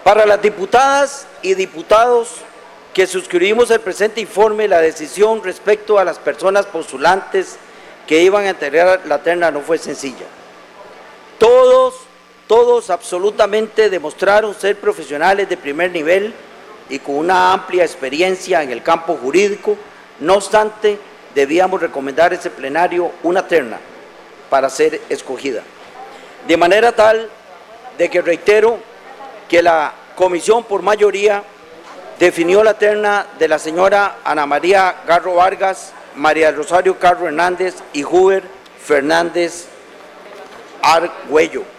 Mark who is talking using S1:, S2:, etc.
S1: Para las diputadas y diputados que suscribimos el presente informe, la decisión respecto a las personas postulantes que iban a integrar la terna no fue sencilla. Todos absolutamente demostraron ser profesionales de primer nivel y con una amplia experiencia en el campo jurídico. No obstante, debíamos recomendar a ese plenario una terna para ser escogida. De manera tal de que reitero que la comisión por mayoría definió la terna de la señora Ana María Garro Vargas, María Rosario Carro Hernández y Huber Fernández Argüello.